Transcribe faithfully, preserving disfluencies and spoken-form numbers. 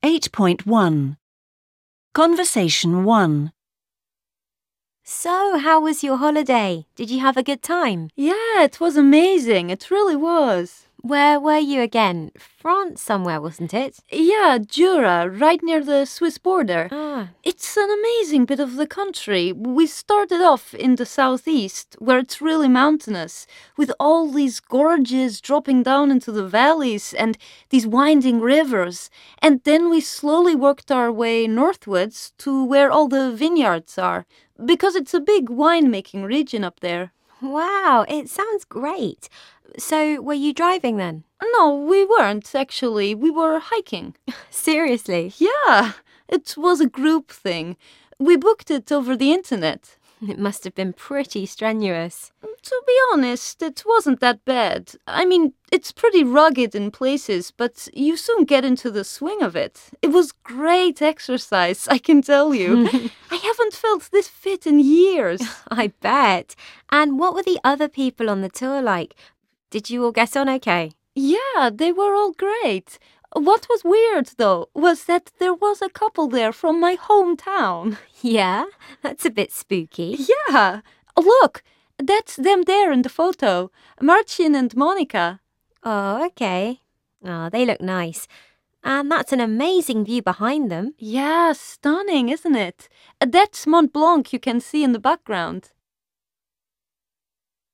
eight point one. Conversation one. So, how was your holiday? Did you have a good time? Yeah, it was amazing. It really was. Where were you again? France somewhere, wasn't it? Yeah, Jura, right near the Swiss border. Ah, It's an amazing bit of the country. We started off in the southeast, where it's really mountainous, with all these gorges dropping down into the valleys and these winding rivers. And then we slowly worked our way northwards to where all the vineyards are, because it's a big winemaking region up there. wow, it sounds great. So, were you driving then? No, we weren't, actually. We were hiking. Seriously? Yeah, it was a group thing. We booked it over the internet. It must have been pretty strenuous. To be honest, it wasn't that bad. I mean, it's pretty rugged in places, but you soon get into the swing of it. It was great exercise, I can tell you. I haven't felt this fit in years. I bet. And what were the other people on the tour like? Did you all get on okay? Yeah, they were all great. What was weird, though, was that there was a couple there from my hometown. Yeah, that's a bit spooky. Yeah, look, that's them there in the photo, Marcin and Monica. Oh, okay. Oh, they look nice. And that's an amazing view behind them. Yeah, stunning, isn't it? That's Mont Blanc you can see in the background.